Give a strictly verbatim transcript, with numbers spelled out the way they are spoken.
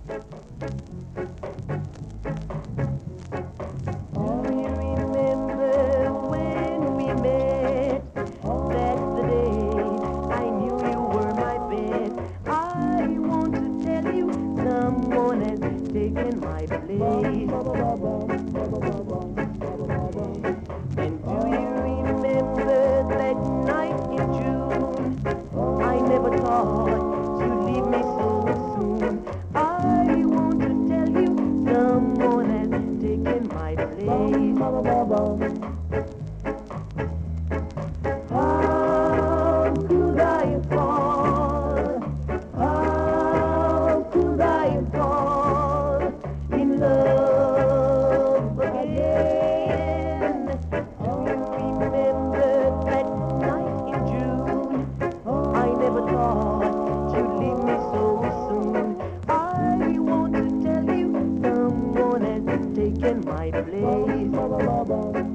Taking my place. And do you remember that night in June? I never thought you'd leave me so soon. I want to tell you someone has taken my place. How could I fall? How could I fall in love again? Do you remember that night in June? I never thought you'd leave me so soon. I want to tell you someone has taken my place.